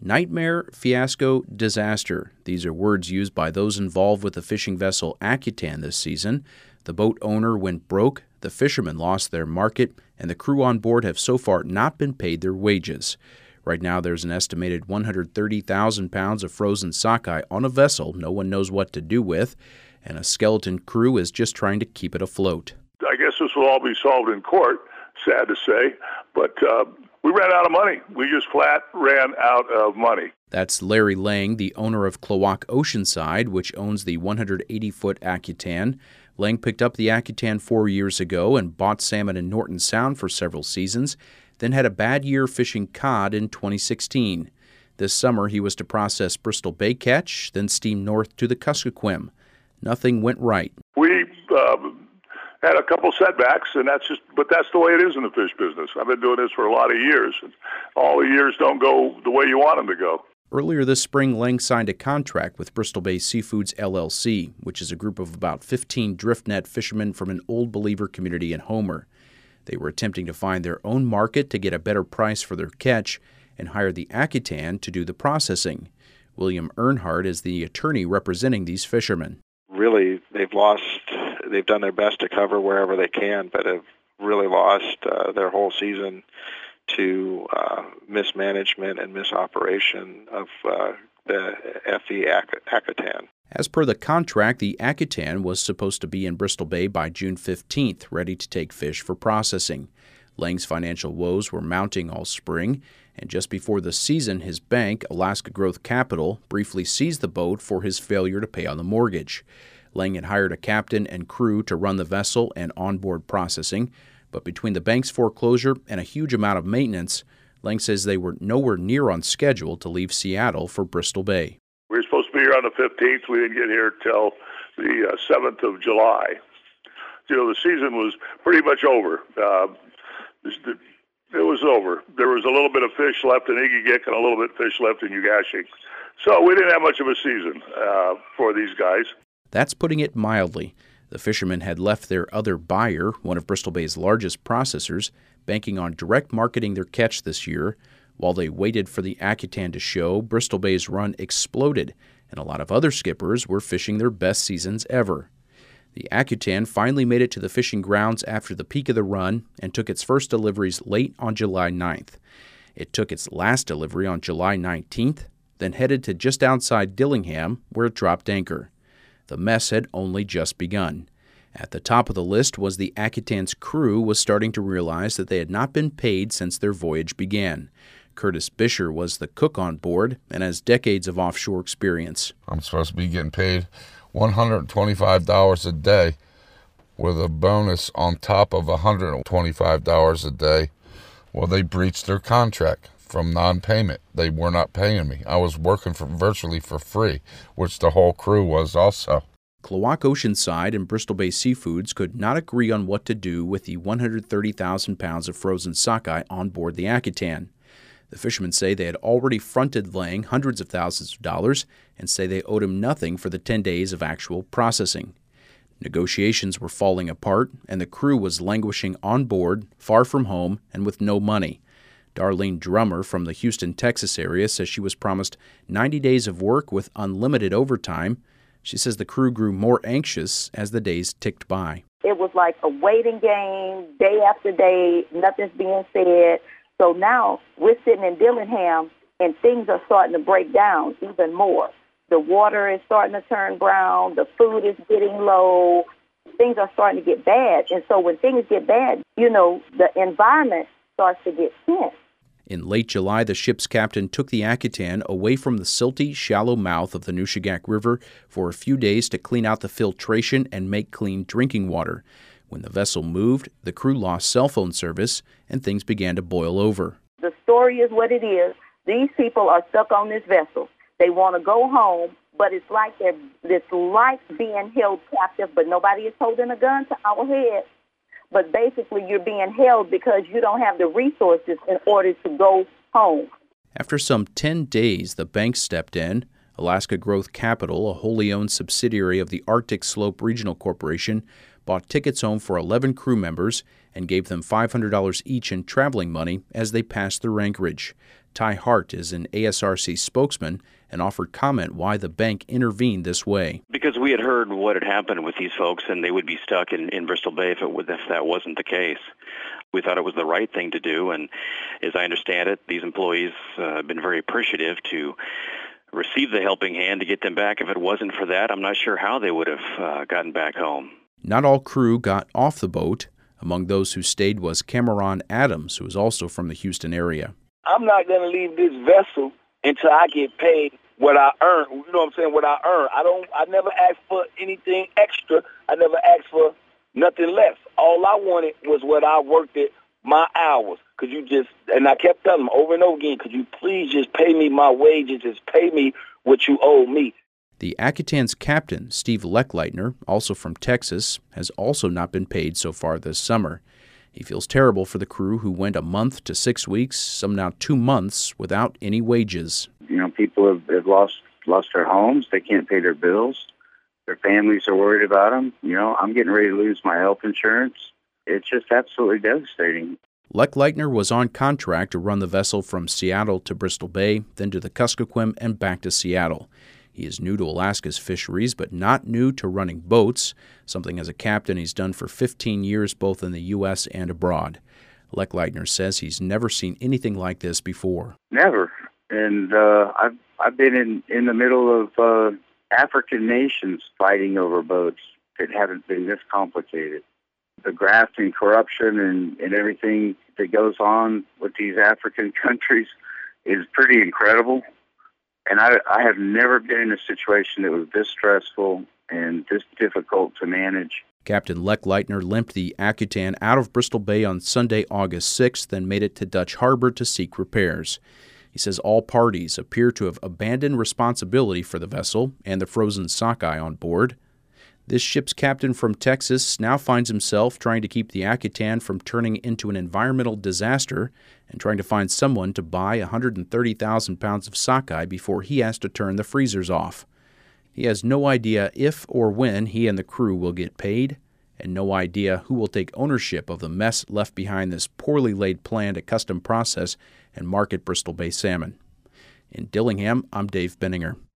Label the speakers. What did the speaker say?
Speaker 1: Nightmare, fiasco, disaster. These are words used by those involved with the fishing vessel Akutan this season. The boat owner went broke, the fishermen lost their market, and the crew on board have so far not been paid their wages. Right now, there's an estimated 130,000 pounds of frozen sockeye on a vessel no one knows what to do with, and a skeleton crew is just trying to keep it afloat.
Speaker 2: I guess this will all be solved in court, sad to say, but we ran out of money. We just flat ran out of money.
Speaker 1: That's Larry Lang, the owner of Klawock Oceanside, which owns the 180-foot Akutan. Lang picked up the Akutan 4 years ago and bought salmon in Norton Sound for several seasons, then had a bad year fishing cod in 2016. This summer, he was to process Bristol Bay catch, then steam north to the Kuskokwim. Nothing went right.
Speaker 2: We had a couple setbacks, but that's the way it is in the fish business. I've been doing this for a lot of years. All the years don't go the way you want them to go.
Speaker 1: Earlier this spring, Lang signed a contract with Bristol Bay Seafoods, LLC, which is a group of about 15 drift net fishermen from an Old Believer community in Homer. They were attempting to find their own market to get a better price for their catch and hired the Akutan to do the processing. William Earnhardt is the attorney representing these fishermen.
Speaker 3: Really, they've done their best to cover wherever they can, but have really lost their whole season to mismanagement and misoperation of the FE Akutan.
Speaker 1: As per the contract, the Akutan was supposed to be in Bristol Bay by June 15th, ready to take fish for processing. Lang's financial woes were mounting all spring, and just before the season, his bank, Alaska Growth Capital, briefly seized the boat for his failure to pay on the mortgage. Lang had hired a captain and crew to run the vessel and onboard processing, but between the bank's foreclosure and a huge amount of maintenance, Lang says they were nowhere near on schedule to leave Seattle for Bristol Bay.
Speaker 2: We were supposed to be here on the 15th. We didn't get here till the 7th of July. The season was pretty much over. It was over. There was a little bit of fish left in Igigik and a little bit of fish left in Ugashik. So we didn't have much of a season for these guys.
Speaker 1: That's putting it mildly. The fishermen had left their other buyer, one of Bristol Bay's largest processors, banking on direct marketing their catch this year. While they waited for the Akutan to show, Bristol Bay's run exploded, and a lot of other skippers were fishing their best seasons ever. The Akutan finally made it to the fishing grounds after the peak of the run and took its first deliveries late on July 9th. It took its last delivery on July 19th, then headed to just outside Dillingham, where it dropped anchor. The mess had only just begun. At the top of the list was the Akutan's crew was starting to realize that they had not been paid since their voyage began. Curtis Bisher was the cook on board and has decades of offshore experience.
Speaker 4: I'm supposed to be getting paid $125 a day with a bonus on top of $125 a day. Well, they breached their contract from non-payment. They were not paying me. I was working virtually for free, which the whole crew was also.
Speaker 1: Klawock Oceanside and Bristol Bay Seafoods could not agree on what to do with the 130,000 pounds of frozen sockeye on board the Akutan. The fishermen say they had already fronted Lang hundreds of thousands of dollars and say they owed him nothing for the 10 days of actual processing. Negotiations were falling apart, and the crew was languishing on board, far from home, and with no money. Darlene Drummer from the Houston, Texas area says she was promised 90 days of work with unlimited overtime. She says the crew grew more anxious as the days ticked by.
Speaker 5: It was like a waiting game, day after day, nothing's being said. So now we're sitting in Dillingham, and things are starting to break down even more. The water is starting to turn brown. The food is getting low. Things are starting to get bad. And so when things get bad, the environment starts to get tense.
Speaker 1: In late July, the ship's captain took the Akutan away from the silty, shallow mouth of the Nushagak River for a few days to clean out the filtration and make clean drinking water. When the vessel moved, the crew lost cell phone service, and things began to boil over.
Speaker 5: The story is what it is. These people are stuck on this vessel. They want to go home, but it's like it's like being held captive, but nobody is holding a gun to our head. But basically, you're being held because you don't have the resources in order to go home.
Speaker 1: After some 10 days, the bank stepped in. Alaska Growth Capital, a wholly owned subsidiary of the Arctic Slope Regional Corporation, bought tickets home for 11 crew members and gave them $500 each in traveling money as they passed through Anchorage. Ty Hart is an ASRC spokesman and offered comment why the bank intervened this way.
Speaker 6: Because we had heard what had happened with these folks, and they would be stuck in Bristol Bay if that wasn't the case. We thought it was the right thing to do, and as I understand it, these employees have been very appreciative to receive the helping hand to get them back. If it wasn't for that, I'm not sure how they would have gotten back home.
Speaker 1: Not all crew got off the boat. Among those who stayed was Cameron Adams, who is also from the Houston area.
Speaker 7: I'm not going to leave this vessel until I get paid what I earn. You know what I'm saying? What I earn. I never asked for anything extra. I never asked for nothing less. All I wanted was what I worked at, my hours. And I kept telling them over and over again, could you please just pay me my wages, just pay me what you owe me.
Speaker 1: The Accutan's captain, Steve Leckleitner, also from Texas, has also not been paid so far this summer. He feels terrible for the crew who went a month to 6 weeks, some now 2 months, without any wages.
Speaker 8: You know, people have lost their homes. They can't pay their bills. Their families are worried about them. You know, I'm getting ready to lose my health insurance. It's just absolutely devastating.
Speaker 1: Leckleitner was on contract to run the vessel from Seattle to Bristol Bay, then to the Kuskokwim and back to Seattle. He is new to Alaska's fisheries, but not new to running boats, something as a captain he's done for 15 years both in the U.S. and abroad. Leckleitner says he's never seen anything like this before.
Speaker 8: Never. And I've been in the middle of African nations fighting over boats that haven't been this complicated. The graft and corruption and everything that goes on with these African countries is pretty incredible. And I have never been in a situation that was this stressful and this difficult to manage.
Speaker 1: Captain Leckleitner limped the Accutan out of Bristol Bay on Sunday, August 6th, then made it to Dutch Harbor to seek repairs. He says all parties appear to have abandoned responsibility for the vessel and the frozen sockeye on board. This ship's captain from Texas now finds himself trying to keep the Accutan from turning into an environmental disaster and trying to find someone to buy 130,000 pounds of sockeye before he has to turn the freezers off. He has no idea if or when he and the crew will get paid, and no idea who will take ownership of the mess left behind this poorly laid plan to custom process and market Bristol Bay salmon. In Dillingham, I'm Dave Benninger.